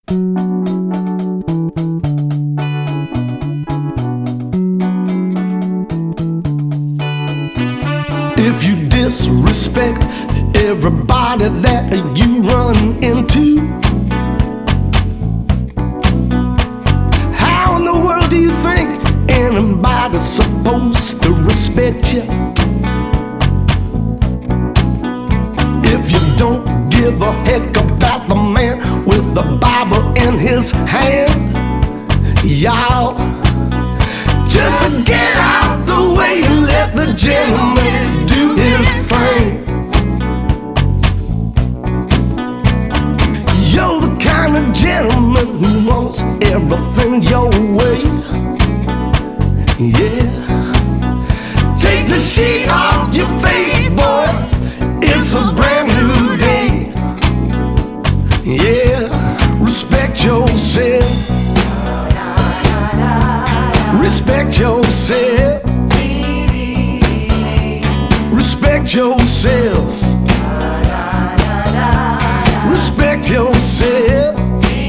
If you disrespect everybody that you run into, how in the world do you think anybody's supposed to respect you? If you don't give a heck about the man with the Bible in his hand, y'all just get out the way and let the gentleman do his thing. You're the kind of gentleman who wants everything your way. Yeah. Take the sheet off your face, boy. It's a brand new day. Yeah. Respect yourself. Respect yourself. Respect yourself. Respect yourself.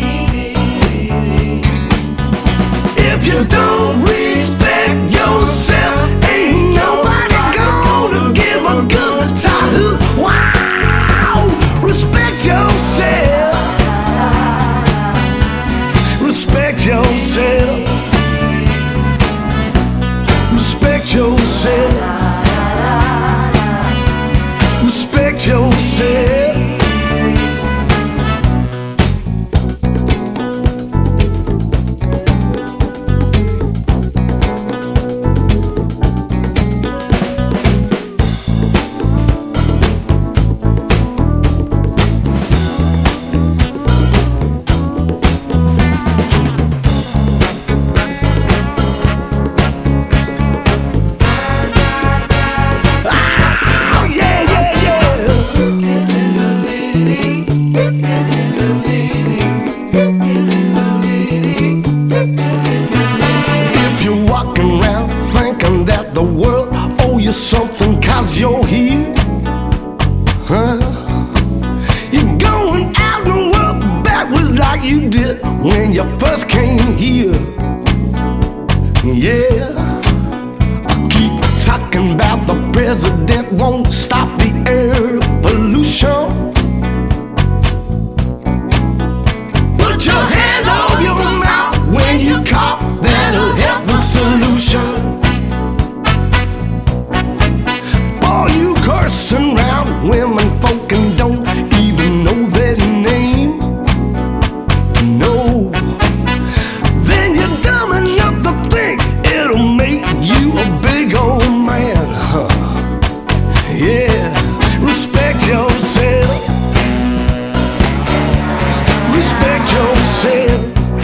If you don't respect yourself, ain't nobody gonna give a good time. Wow! Respect yourself. Respect yourself. Respect yourself. Respect yourself. The world owe you something 'cause you're here, huh? You're going out and work backwards like you did when you first came here. Yeah, I keep talking about the president won't stop the air pollution. Put your hand on your mouth when you cough, that'll help the solution. Cursing round women folk and don't even know their name. No, then you're dumb enough to think it'll make you a big old man, huh? Yeah, respect yourself. Respect yourself.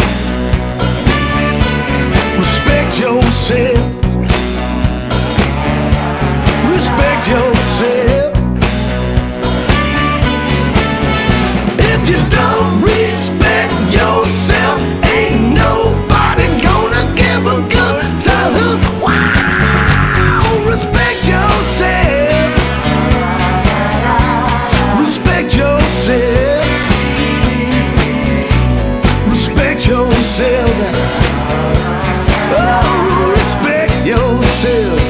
Respect yourself. Respect yourself. If you don't respect yourself, ain't nobody gonna give a good time. Wow! Respect yourself. Respect yourself. Respect yourself. Oh, respect yourself.